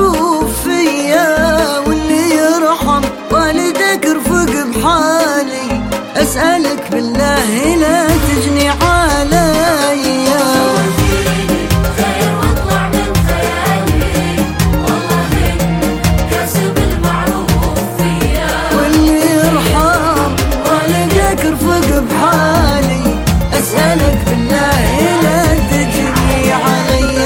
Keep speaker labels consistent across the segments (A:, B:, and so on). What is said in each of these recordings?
A: بالمعروف فيا، واللي يرحم والدك ارفق بحالي. أسألك بالله لا تجني علي،
B: خير واطلع من خيالي، والله كسب المعروف فيا.
A: واللي يرحم والدك ارفق بحالي. أسألك بالله لا تجني علي.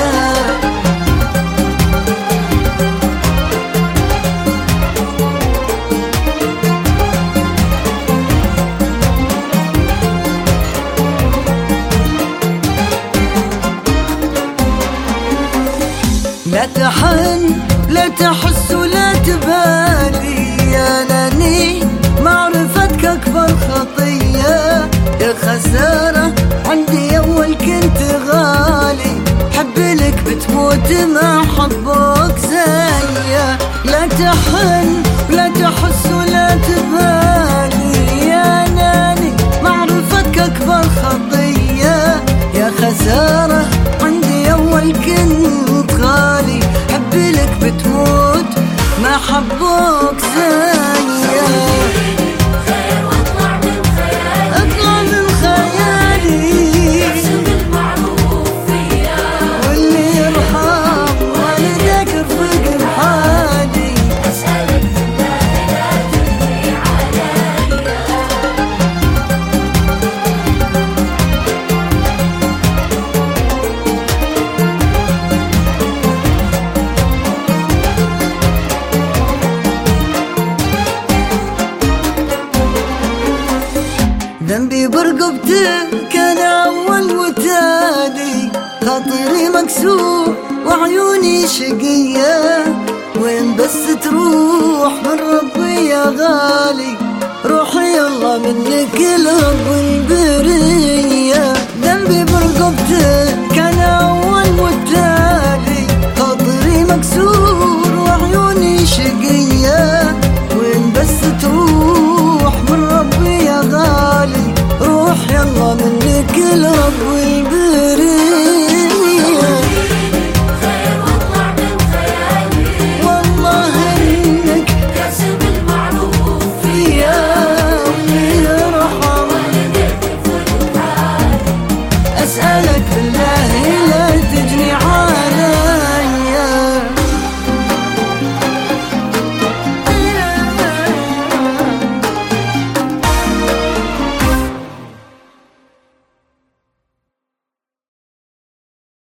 A: لا تحن لا تحس ولا تبالي، أناني معرفتك أكبر خطية. يا خسارة عندي أول كنت غالي، حب لك بتموت ما حبك زيا. لا تحن لا تحس ولا تبالي، أناني معرفتك أكبر خطية. يا خسارة عندي أول كنت غالي، حب لك بتموت ما حبوك زيا.
B: خير واطلع من خيالي،
A: اطلع من خيالي،
B: كسب المعروف فيا.
A: واللي يرحم والدك ارفق بحالي.
B: أسألك بالله لا تجني علي.
A: ذنبي برقبتك انا اول وتالي، خاطري مكسور وعيوني شقية. وين بس تروح من ربي يا غالي، روحي الله منك لرب البرية. ذنبي برقبتك انا اول وتالي، خاطري مكسور وعيوني شقية. وين بس تروح من ربي يا غالي، روح يلا منك لرب البرية.
B: خير واطلع من خيالي،
A: والله انك
B: كسب المعروف فيا.
A: يا واللي يرحم.
B: والدك ارفق بحالي.
A: أسألك بالله لا